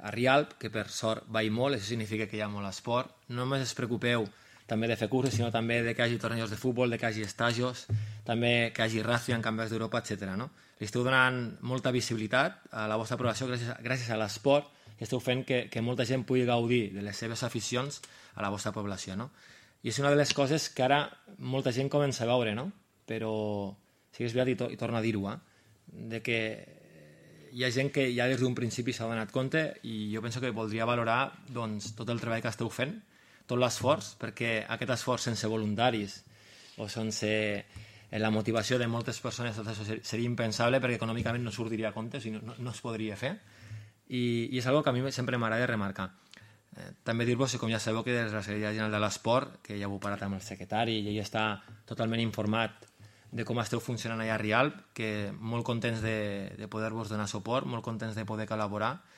a Rialp, que per sort vaig molt, això significa que hi ha molt esport. No només us preocupeu també de fer curses, sinó també de que hi hagi tornejos de futbol, de que hi hagi estajos, també que hi hagi ràcio en campionats d'Europa, etc. No? Li esteu donant molta visibilitat a la vostra població gràcies a l'esport i esteu fent que molta gent pugui gaudir de les seves aficions a la vostra població. No? I és una de les coses que ara molta gent comença a veure, no? Però sí que és veritat, i torno a dir-ho, de que hi ha gent que ja des d'un principi s'ha donat compte i jo penso que voldria valorar doncs, tot el treball que esteu fent, tot l'esforç, perquè aquest esforç sense voluntaris o sense la motivació de moltes persones tot això seria impensable perquè econòmicament no sortiria a compte, o sigui, no es podria fer i és una cosa que a mi sempre m'agrada remarcar. També dir-vos, com ja sabeu, que des de la Secretaria General de l'Esport, que ja heu parlat amb el secretari i ell està totalment informat de com esteu funcionant allà a Rialp, que molt contents de poder-vos donar suport, molt contents de poder col·laborar